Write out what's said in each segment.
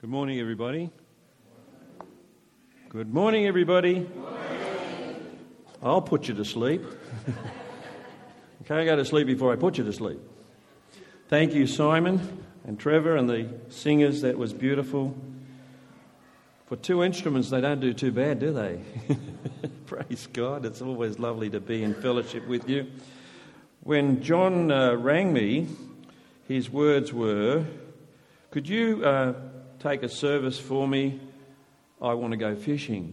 Good morning, everybody. Good morning, everybody. Good morning. I'll put you to sleep. Okay, go to sleep before I put you to sleep. Thank you, Simon and Trevor and the singers. That was beautiful. For two instruments, they don't do too bad, do they? Praise God. It's always lovely to be in fellowship with you. When John rang me, his words were, "Could you take a service for me? I want to go fishing."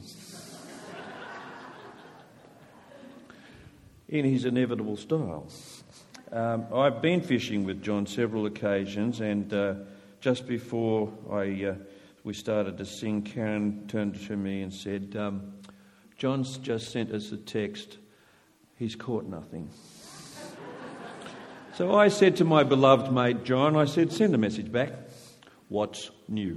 In his inevitable style. I've been fishing with John several occasions, and just before we started to sing, Karen turned to me and said, "John's just sent us a text. He's caught nothing." So I said to my beloved mate John, I said, "Send a message back. What's new?"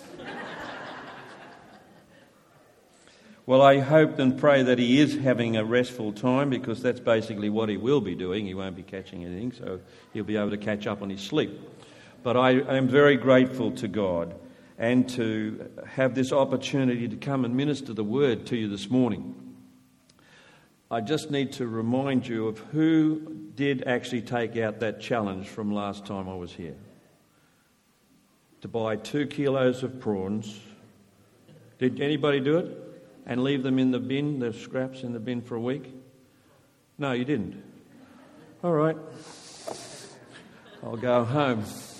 Well, I hope and pray that he is having a restful time, because that's basically what he will be doing. He won't be catching anything, so he'll be able to catch up on his sleep. But I am very grateful to God and to have this opportunity to come and minister the word to you this morning. I just need to remind you of who did actually take out that challenge from last time I was here. To buy 2 kilos of prawns. Did anybody do it? And leave them in the bin, the scraps in the bin for a week? No, you didn't. All right. I'll go home.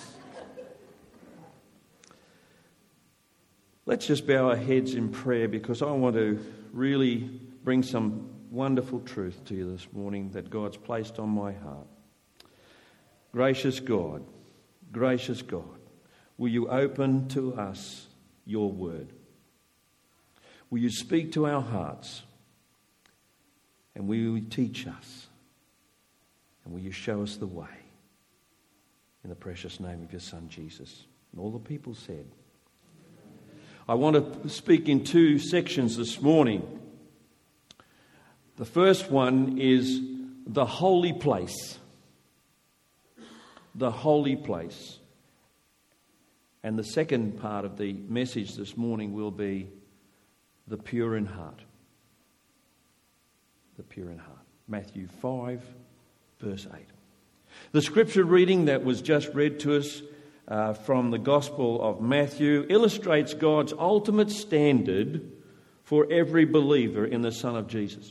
Let's just bow our heads in prayer, because I want to really bring some wonderful truth to you this morning that God's placed on my heart. Gracious God, will you open to us your word? Will you speak to our hearts? And will you teach us? And will you show us the way? In the precious name of your Son, Jesus. And all the people said. I want to speak in 2 sections this morning. The first one is the holy place. The holy place. And the second part of the message this morning will be the pure in heart. The pure in heart. Matthew 5, verse 8. The scripture reading that was just read to us from the Gospel of Matthew illustrates God's ultimate standard for every believer in the Son of Jesus.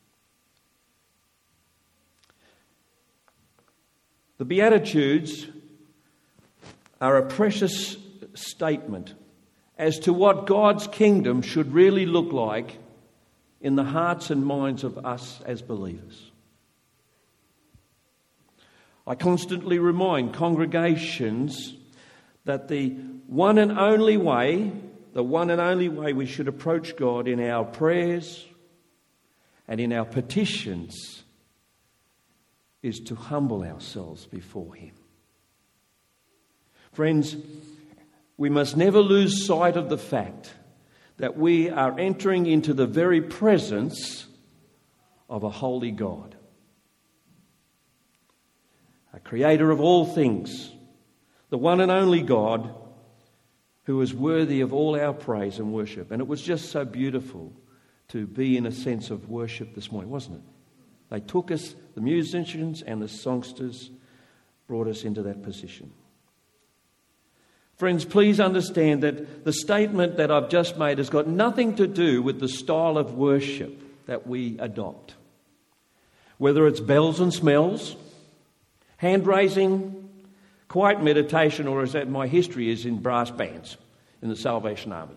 The Beatitudes are a precious statement as to what God's kingdom should really look like in the hearts and minds of us as believers. I constantly remind congregations that the one and only way we should approach God in our prayers and in our petitions is to humble ourselves before Him. Friends, we must never lose sight of the fact that we are entering into the very presence of a holy God, a creator of all things, the one and only God who is worthy of all our praise and worship. And it was just so beautiful to be in a sense of worship this morning, wasn't it? They took us, the musicians and the songsters brought us into that position. Friends, please understand that the statement that I've just made has got nothing to do with the style of worship that we adopt. Whether it's bells and smells, hand raising, quiet meditation, or as my history is in brass bands in the Salvation Army.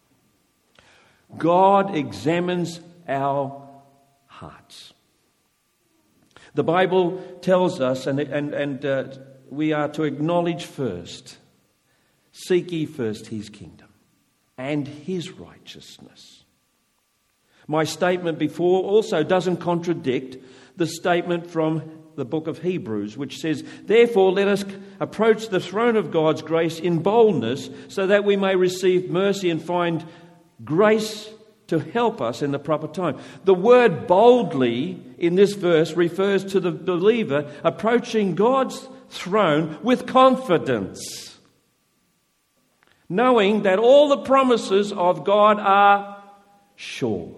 God examines our hearts. The Bible tells us, and we are to acknowledge first, seek ye first His kingdom and His righteousness. My statement before also doesn't contradict the statement from the book of Hebrews, which says, "Therefore let us approach the throne of God's grace in boldness, so that we may receive mercy and find grace to help us in the proper time." The word boldly in this verse refers to the believer approaching God's throne with confidence. knowing that all the promises of God are sure.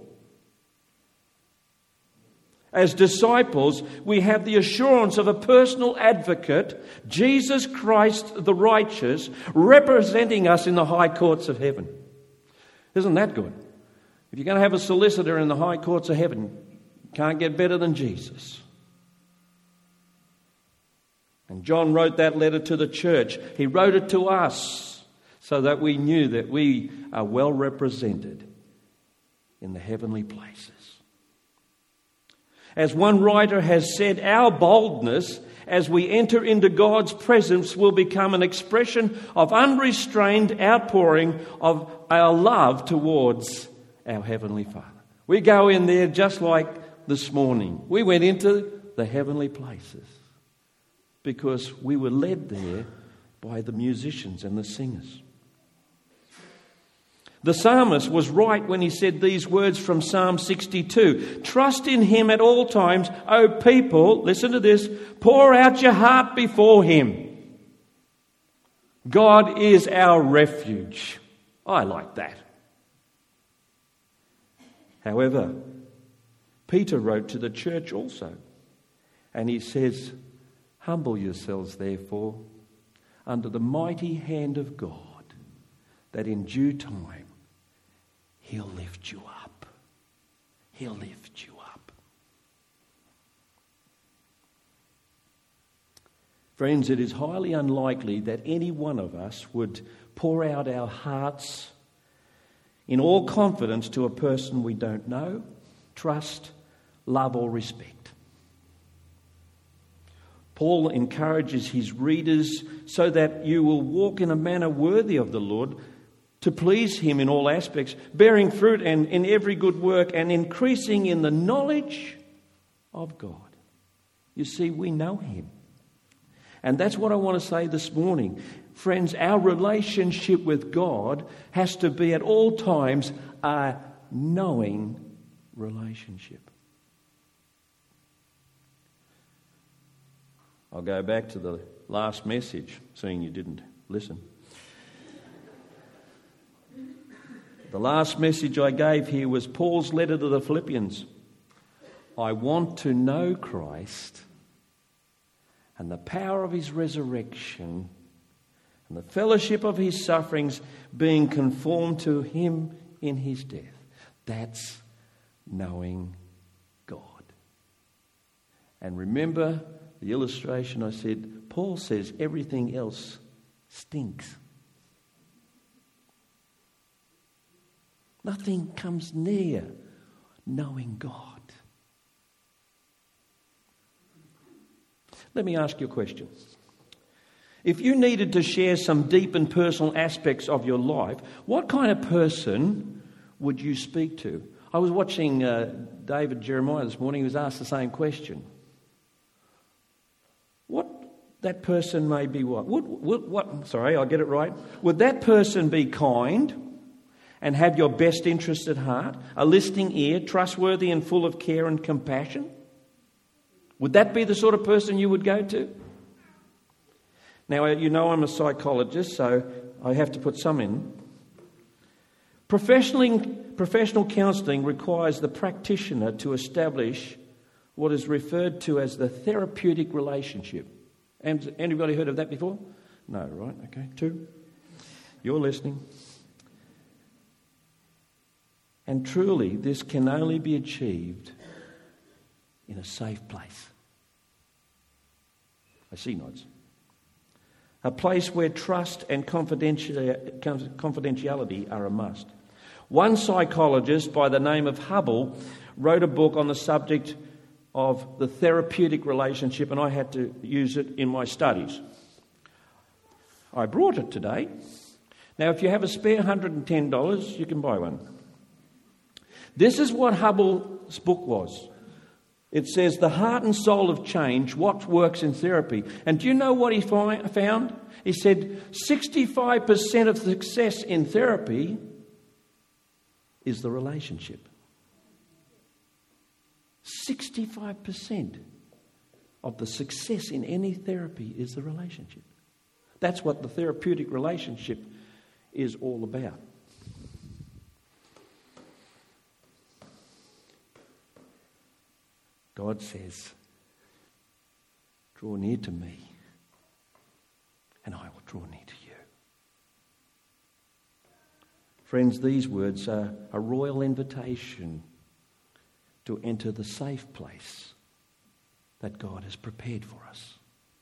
As disciples, we have the assurance of a personal advocate, Jesus Christ the righteous, representing us in the high courts of heaven. Isn't that good? If you're going to have a solicitor in the high courts of heaven, you can't get better than Jesus. And John wrote that letter to the church. He wrote it to us so that we knew that we are well represented in the heavenly places. As one writer has said, our boldness as we enter into God's presence will become an expression of unrestrained outpouring of our love towards our Heavenly Father. We go in there just like this morning. We went into the heavenly places because we were led there by the musicians and the singers. The psalmist was right when he said these words from Psalm 62. Trust in him at all times, O people, listen to this, pour out your heart before him. God is our refuge. I like that. However, Peter wrote to the church also, and he says, humble yourselves therefore under the mighty hand of God, that in due time He'll lift you up. He'll lift you up. Friends, it is highly unlikely that any one of us would pour out our hearts in all confidence to a person we don't know, trust, love or respect. Paul encourages his readers so that you will walk in a manner worthy of the Lord, to please him in all aspects, bearing fruit and in every good work and increasing in the knowledge of God. You see, we know him. And that's what I want to say this morning. Friends, our relationship with God has to be at all times a knowing relationship. I'll go back to the last message, seeing you didn't listen. The last message I gave here was Paul's letter to the Philippians. I want to know Christ and the power of his resurrection and the fellowship of his sufferings, being conformed to him in his death. That's knowing God. And remember the illustration I said, Paul says everything else stinks. Nothing comes near knowing God. Let me ask you a question. If you needed to share some deep and personal aspects of your life, what kind of person would you speak to? I was watching David Jeremiah this morning. He was asked the same question. What that person may be what? I'll get it right. Would that person be kind and have your best interests at heart, a listening ear, trustworthy and full of care and compassion? Would that be the sort of person you would go to? Now, you know I'm a psychologist, so I have to put some in. Professional counselling requires the practitioner to establish what is referred to as the therapeutic relationship. Anybody heard of that before? No, right? Okay, 2. You're listening. And truly, this can only be achieved in a safe place. I see nods. A place where trust and confidentiality are a must. One psychologist by the name of Hubble wrote a book on the subject of the therapeutic relationship, and I had to use it in my studies. I brought it today. Now, if you have a spare $110, you can buy one. This is what Hubble's book was. It says, the heart and soul of change, what works in therapy. And do you know what he found? He said 65% of success in therapy is the relationship. 65% of the success in any therapy is the relationship. That's what the therapeutic relationship is all about. God says, draw near to me, and I will draw near to you. Friends, these words are a royal invitation to enter the safe place that God has prepared for us.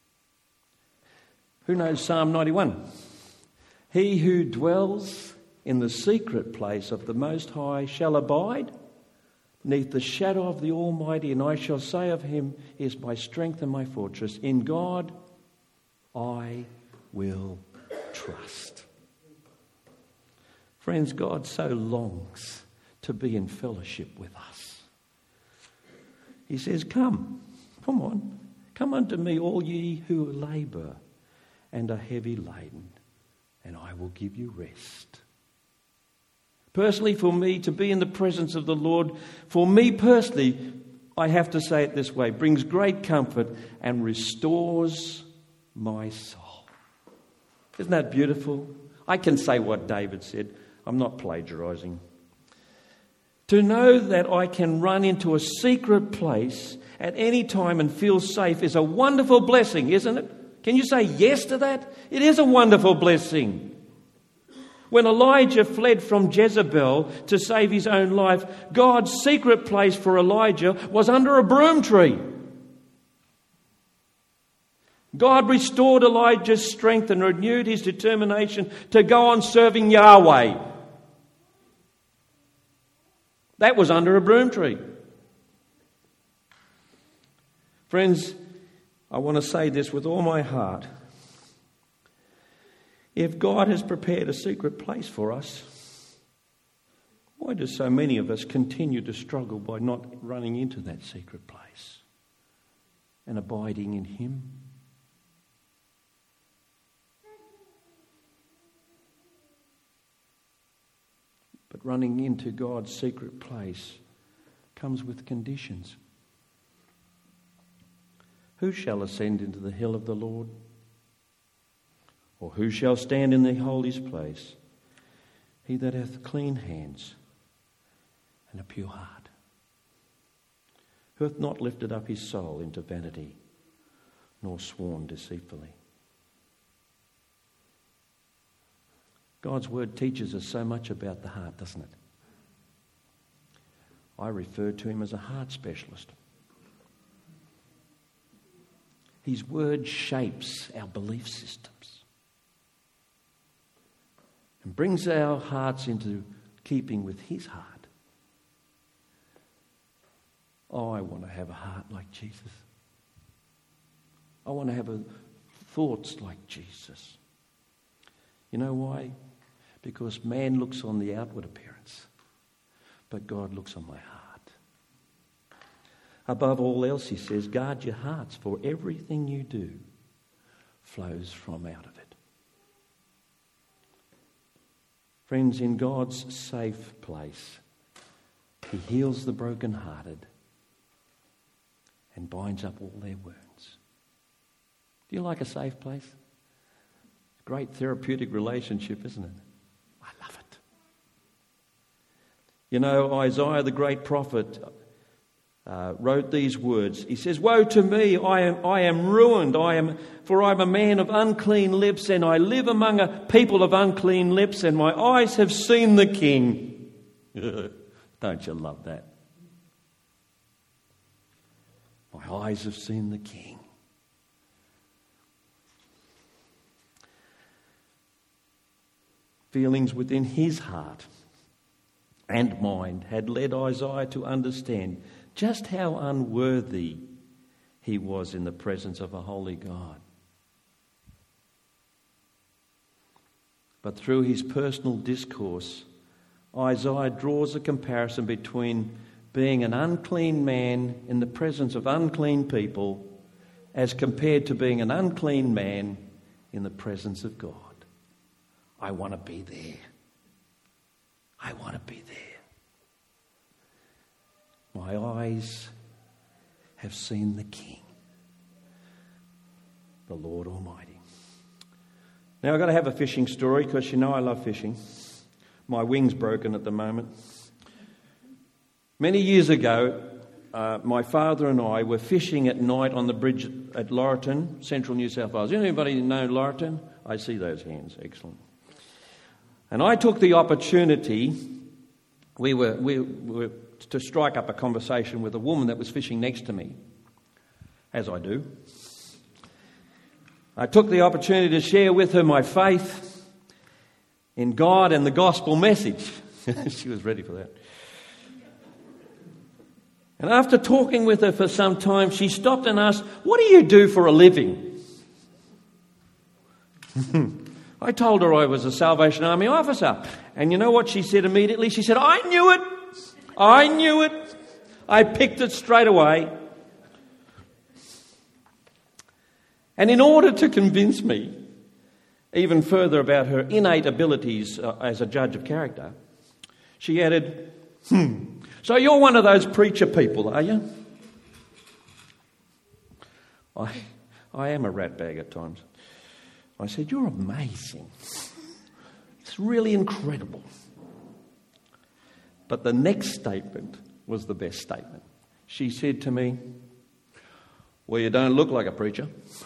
Who knows Psalm 91? He who dwells in the secret place of the Most High shall abide neath the shadow of the Almighty, and I shall say of him, he is my strength and my fortress. In God I will trust. Friends, God so longs to be in fellowship with us. He says, come on, come unto me, all ye who labour and are heavy laden, and I will give you rest. Personally, for me, to be in the presence of the Lord, for me personally, I have to say it this way, brings great comfort and restores my soul. Isn't that beautiful? I can say what David said. I'm not plagiarising. To know that I can run into a secret place at any time and feel safe is a wonderful blessing, isn't it? Can you say yes to that? It is a wonderful blessing. When Elijah fled from Jezebel to save his own life, God's secret place for Elijah was under a broom tree. God restored Elijah's strength and renewed his determination to go on serving Yahweh. That was under a broom tree. Friends, I want to say this with all my heart. If God has prepared a secret place for us, why do so many of us continue to struggle by not running into that secret place and abiding in Him? But running into God's secret place comes with conditions. Who shall ascend into the hill of the Lord? Or who shall stand in the holy place? He that hath clean hands and a pure heart, who hath not lifted up his soul into vanity, nor sworn deceitfully. God's word teaches us so much about the heart, doesn't it? I refer to him as a heart specialist. His word shapes our belief systems and brings our hearts into keeping with his heart. Oh, I want to have a heart like Jesus. I want to have thoughts like Jesus. You know why? Because man looks on the outward appearance, but God looks on my heart. Above all else, he says, guard your hearts, for everything you do flows from out of it. Friends, in God's safe place, he heals the brokenhearted and binds up all their wounds. Do you like a safe place? Great therapeutic relationship, isn't it? I love it. You know, Isaiah, the great prophet, wrote these words. He says, woe to me, I am ruined, for I am a man of unclean lips, and I live among a people of unclean lips, and my eyes have seen the King. Don't you love that? My eyes have seen the King. Feelings within his heart and mind had led Isaiah to understand just how unworthy he was in the presence of a holy God. But through his personal discourse, Isaiah draws a comparison between being an unclean man in the presence of unclean people as compared to being an unclean man in the presence of God. I want to be there. I want to be there. My eyes have seen the King, the Lord Almighty. Now, I've got to have a fishing story because you know I love fishing. My wing's broken at the moment. Many years ago, my father and I were fishing at night on the bridge at Laurieton, central New South Wales. Anybody know Laurieton? I see those hands. Excellent. And I took the opportunity, we were to strike up a conversation with a woman that was fishing next to me, as I do. I took the opportunity to share with her my faith in God and the gospel message. She was ready for that. And after talking with her for some time, she stopped and asked, "What do you do for a living?" I told her I was a Salvation Army officer. And you know what she said immediately? She said, "I knew it. I knew it. I picked it straight away." And in order to convince me even further about her innate abilities as a judge of character, she added, "So you're one of those preacher people, are you?" I am a ratbag at times. I said, "You're amazing. It's really incredible." But the next statement was the best statement. She said to me, "Well, you don't look like a preacher."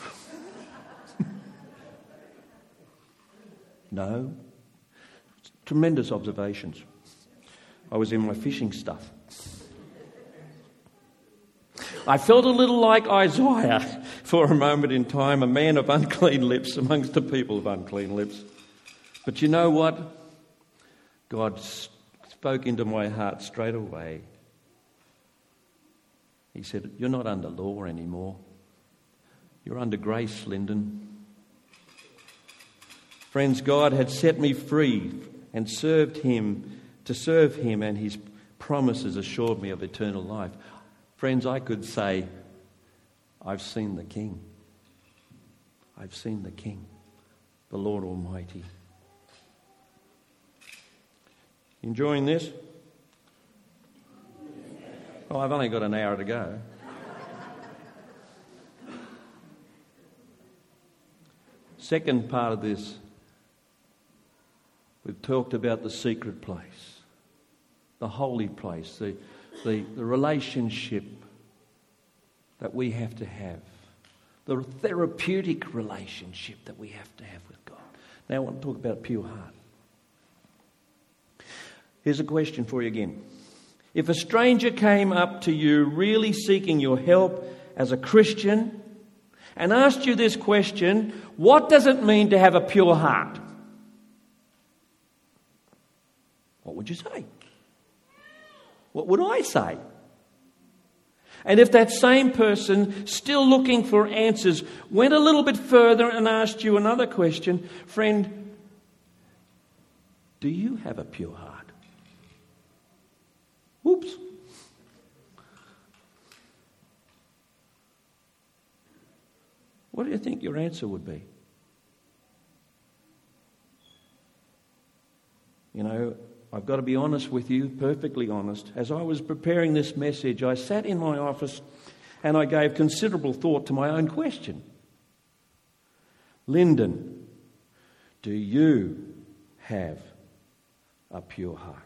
No. Tremendous observations. I was in my fishing stuff. I felt a little like Isaiah for a moment in time, a man of unclean lips amongst a people of unclean lips. But you know what? God spoke into my heart straight away. He said, "You're not under law anymore. You're under grace, Lyndon." Friends, God had set me free and serve Him, and His promises assured me of eternal life. Friends, I could say, I've seen the King. I've seen the King, the Lord Almighty. Enjoying this? Oh, I've only got an hour to go. Second part of this, we've talked about the secret place, the holy place, the relationship that we have to have, the therapeutic relationship that we have to have with God. Now I want to talk about a pure heart. Here's a question for you again. If a stranger came up to you really seeking your help as a Christian and asked you this question, what does it mean to have a pure heart? What would you say? What would I say? And if that same person, still looking for answers, went a little bit further and asked you another question, friend, do you have a pure heart? Oops. What do you think your answer would be? You know, I've got to be honest with you, perfectly honest. As I was preparing this message, I sat in my office and I gave considerable thought to my own question. Lyndon, do you have a pure heart?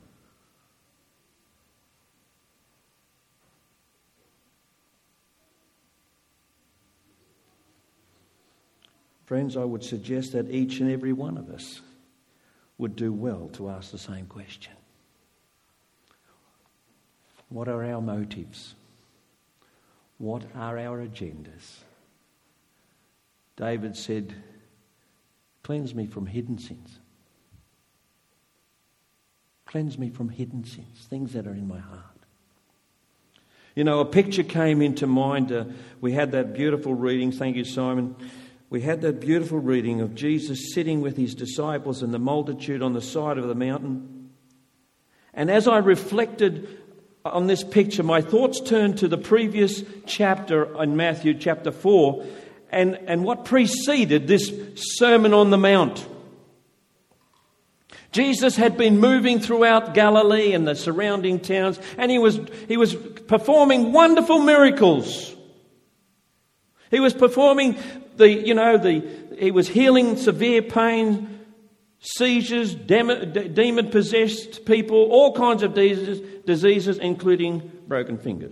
Friends, I would suggest that each and every one of us would do well to ask the same question. What are our motives? What are our agendas? David said, "Cleanse me from hidden sins." Cleanse me from hidden sins, things that are in my heart. You know, a picture came into mind. We had that beautiful reading. Thank you, Simon. We had that beautiful reading of Jesus sitting with his disciples and the multitude on the side of the mountain. And as I reflected on this picture, my thoughts turned to the previous chapter in Matthew chapter 4 and what preceded this Sermon on the Mount. Jesus had been moving throughout Galilee and the surrounding towns, and he was performing wonderful miracles. He was performing he was healing severe pain, seizures, demon-possessed people, all kinds of diseases, including broken fingers.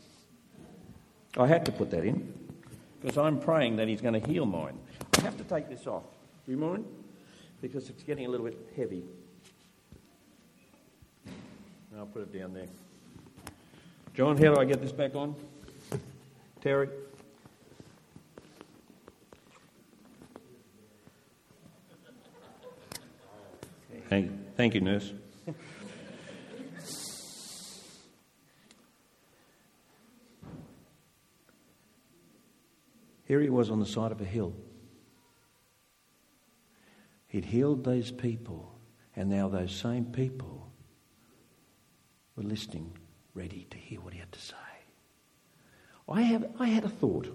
I had to put that in because I'm praying that he's going to heal mine. I have to take this off. Do you mind? Because it's getting a little bit heavy. I'll put it down there. John, how do I get this back on? Terry? Thank you, nurse. Here he was on the side of a hill. He'd healed those people, and now those same people were listening, ready to hear what he had to say. I had a thought.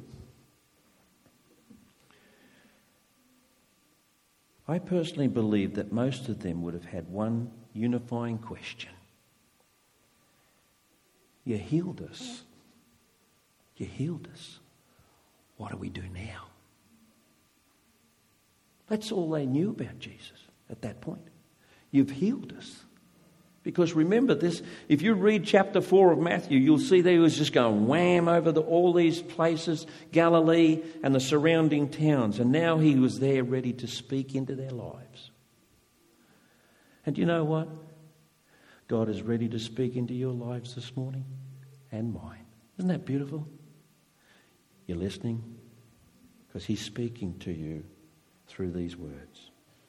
I personally believe that most of them would have had one unifying question. You healed us. You healed us. What do we do now? That's all they knew about Jesus at that point. You've healed us. Because remember this, if you read chapter 4 of Matthew, you'll see that he was just going wham over all these places, Galilee and the surrounding towns. And now he was there ready to speak into their lives. And you know what? God is ready to speak into your lives this morning and mine. Isn't that beautiful? You're listening? Because he's speaking to you through these words.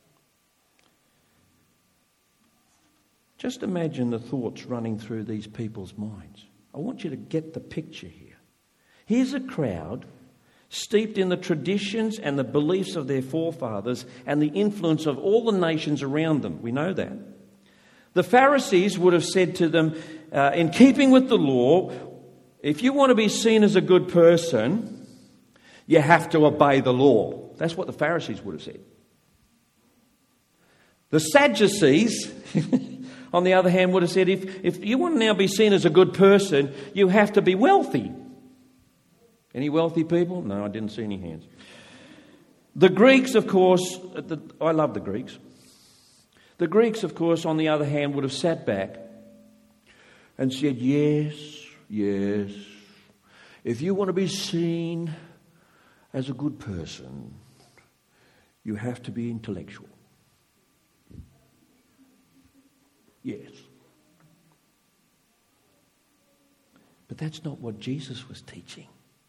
Just imagine the thoughts running through these people's minds. I want you to get the picture here. Here's a crowd steeped in the traditions and the beliefs of their forefathers and the influence of all the nations around them. We know that. The Pharisees would have said to them, in keeping with the law, if you want to be seen as a good person, you have to obey the law. That's what the Pharisees would have said. The Sadducees, on the other hand, would have said, if you want to now be seen as a good person, you have to be wealthy. Any wealthy people? No, I didn't see any hands. The Greeks, of course, I love the Greeks. The Greeks, of course, on the other hand, would have sat back and said, yes, if you want to be seen as a good person, you have to be intellectual. Yes. But that's not what Jesus was teaching.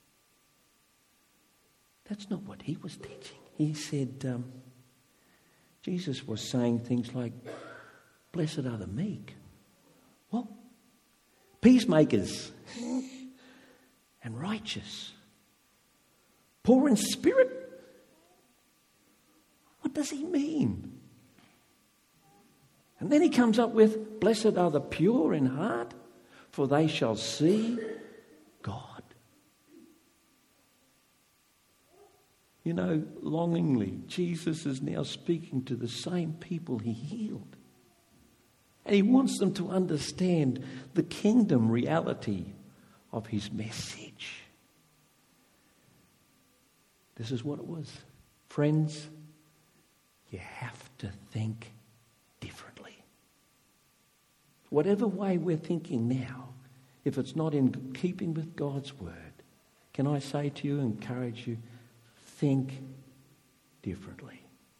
That's not what he was teaching. He said, Jesus was saying things like, blessed are the meek. What? Peacemakers and righteous. Poor in spirit. What does he mean? And then he comes up with, blessed are the pure in heart, for they shall see God. You know, longingly, Jesus is now speaking to the same people he healed. And he wants them to understand the kingdom reality of his message. This is what it was. Friends, you have to think differently. Whatever way we're thinking now, if it's not in keeping with God's word, can I say to you, encourage you, think differently.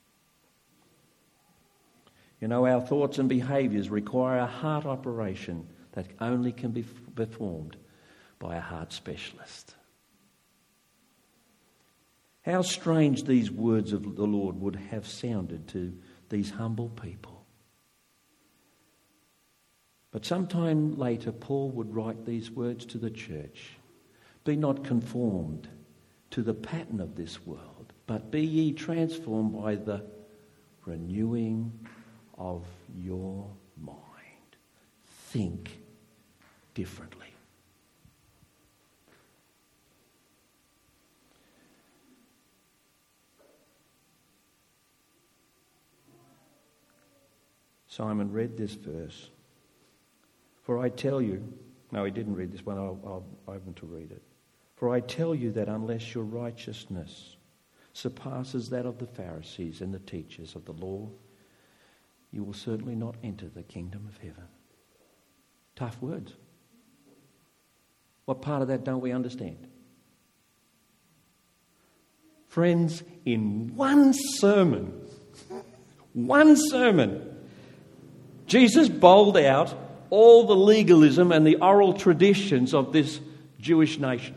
You know, our thoughts and behaviours require a heart operation that only can be performed by a heart specialist. How strange these words of the Lord would have sounded to these humble people. But sometime later, Paul would write these words to the church. Be not conformed to the pattern of this world, but be ye transformed by the renewing of your mind. Think differently. Simon read this verse. For I tell you, no, he didn't read this one, I want to read it. For I tell you that unless your righteousness surpasses that of the Pharisees and the teachers of the law, you will certainly not enter the kingdom of heaven. Tough words. What part of that don't we understand? Friends, in one sermon, Jesus bowled out all the legalism and the oral traditions of this Jewish nation.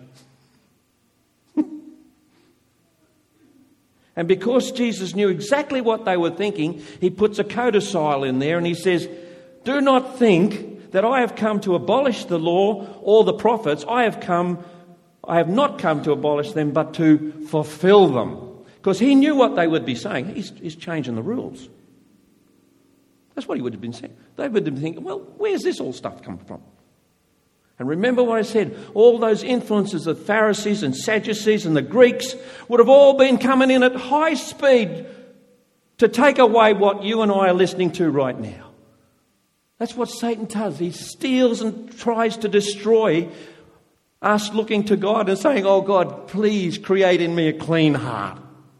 And because Jesus knew exactly what they were thinking, he puts a codicil in there and he says, do not think that I have come to abolish the law or the prophets. I have not come to abolish them, but to fulfill them. Because he knew what they would be saying. He's changing the rules. That's what he would have been saying. They would have been thinking, well, where's this all stuff come from? And remember what I said, all those influences of Pharisees and Sadducees and the Greeks would have all been coming in at high speed to take away what you and I are listening to right now. That's what Satan does. He steals and tries to destroy us looking to God and saying, oh God, please create in me a clean heart.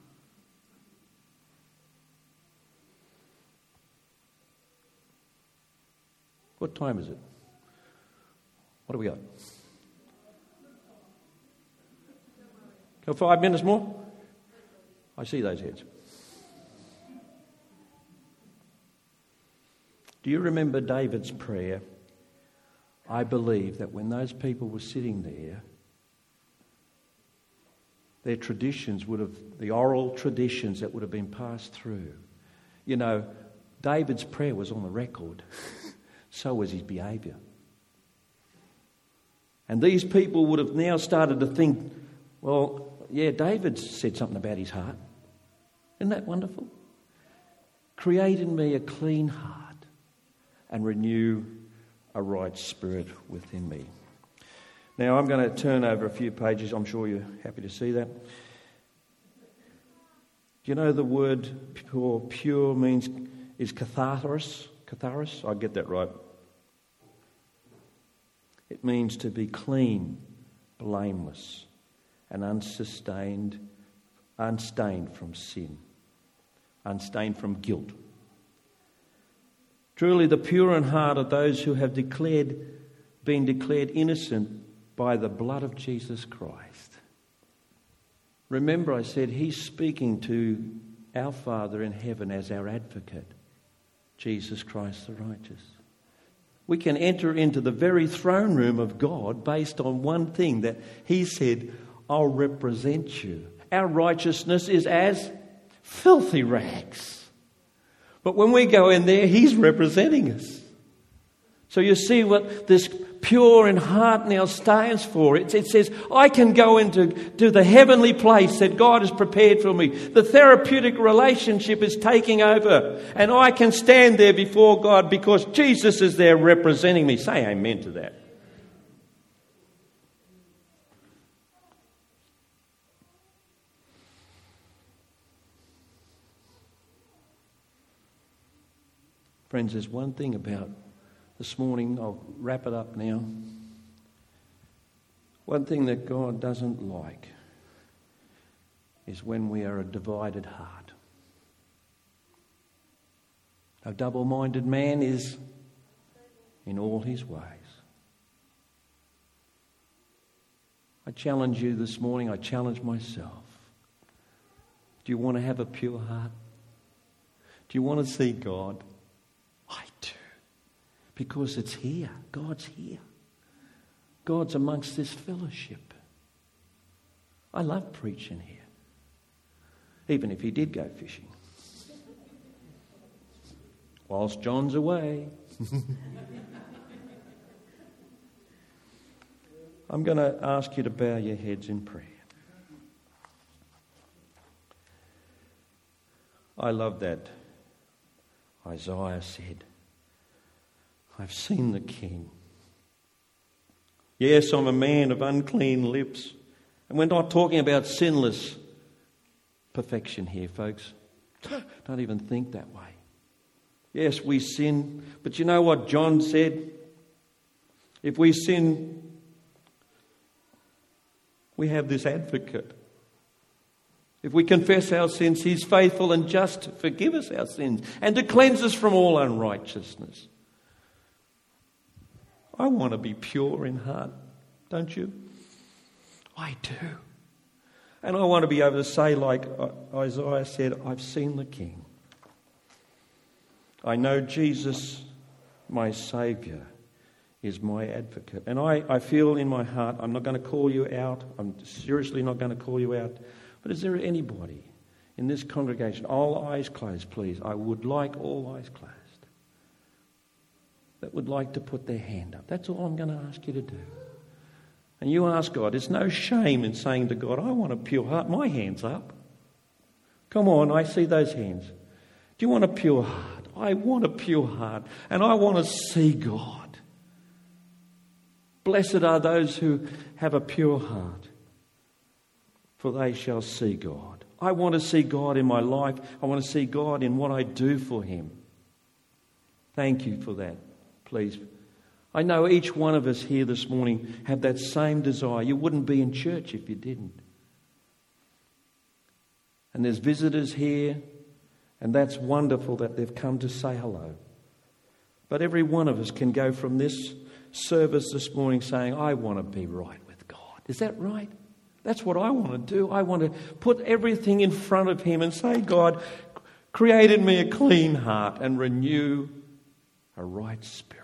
What time is it? What do we got? Go 5 minutes more? I see those heads. Do you remember David's prayer? I believe that when those people were sitting there, their traditions would have, the oral traditions that would have been passed through. You know, David's prayer was on the record. So was his behaviour. And these people would have now started to think, well, yeah, David said something about his heart. Isn't that wonderful? Create in me a clean heart and renew a right spirit within me. Now, I'm going to turn over a few pages. I'm sure you're happy to see that. Do you know the word pure is katharos? Katharos? I get that right. It means to be clean, blameless, and unstained from sin, unstained from guilt. Truly, the pure in heart are those who have been declared innocent by the blood of Jesus Christ. Remember, I said he's speaking to our Father in heaven as our advocate, Jesus Christ the righteous. We can enter into the very throne room of God based on one thing, that he said, I'll represent you. Our righteousness is as filthy rags. But when we go in there, he's representing us. So you see what this pure in heart now stands for. It says, I can go into the heavenly place that God has prepared for me. The therapeutic relationship is taking over. And I can stand there before God because Jesus is there representing me. Say amen to that. Friends, there's one thing about this morning, I'll wrap it up now. One thing that God doesn't like is when we are a divided heart. A double-minded man is in all his ways. I challenge you this morning, I challenge myself. Do you want to have a pure heart? Do you want to see God? I do. Because it's here. God's here. God's amongst this fellowship. I love preaching here. Even if he did go fishing. Whilst John's away. I'm going to ask you to bow your heads in prayer. I love that. Isaiah said, I've seen the King. Yes, I'm a man of unclean lips. And we're not talking about sinless perfection here, folks. Don't even think that way. Yes, we sin. But you know what John said? If we sin We have this advocate. If we confess our sins, he's faithful and just to forgive us our sins and to cleanse us from all unrighteousness. I want to be pure in heart, don't you? I do. And I want to be able to say, like Isaiah said, I've seen the King. I know Jesus, my Saviour, is my advocate. And I feel in my heart, I'm not going to call you out. I'm seriously not going to call you out. But is there anybody in this congregation, all eyes closed, please, I would like all eyes closed, that would like to put their hand up? That's all I'm going to ask you to do. And you ask God. There's no shame in saying to God, I want a pure heart. My hand's up. Come on, I see those hands. Do you want a pure heart? I want a pure heart. And I want to see God. Blessed are those who have a pure heart, for they shall see God. I want to see God in my life. I want to see God in what I do for him. Thank you for that, please. I know each one of us here this morning have that same desire. You wouldn't be in church if you didn't. And there's visitors here, and that's wonderful that they've come to say hello. But every one of us can go from this service this morning saying, I want to be right with God. Is that right? That's what I want to do. I want to put everything in front of him and say, God, create in me a clean heart and renew a right spirit.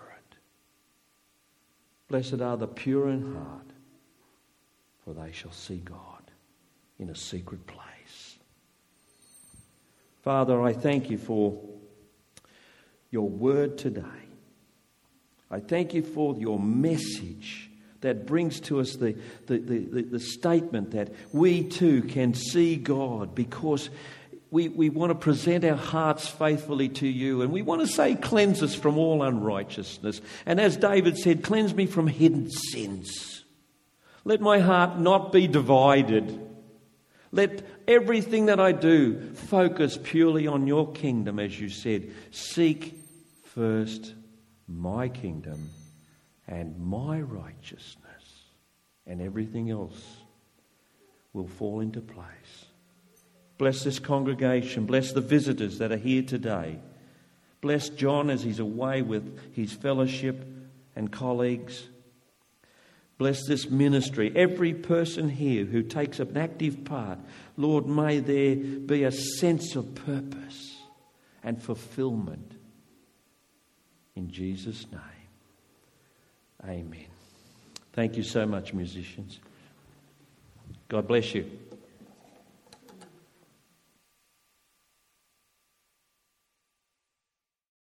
Blessed are the pure in heart, for they shall see God in a secret place. Father, I thank you for your word today. I thank you for your message that brings to us the statement that we too can see God because we want to present our hearts faithfully to you, and we want to say, cleanse us from all unrighteousness. And as David said, cleanse me from hidden sins. Let my heart not be divided. Let everything that I do focus purely on your kingdom, as you said. Seek first my kingdom and my righteousness, and everything else will fall into place. Bless this congregation. Bless the visitors that are here today. Bless John as he's away with his fellowship and colleagues. Bless this ministry. Every person here who takes an active part. Lord, may there be a sense of purpose and fulfillment. In Jesus' name. Amen. Thank you so much, musicians. God bless you.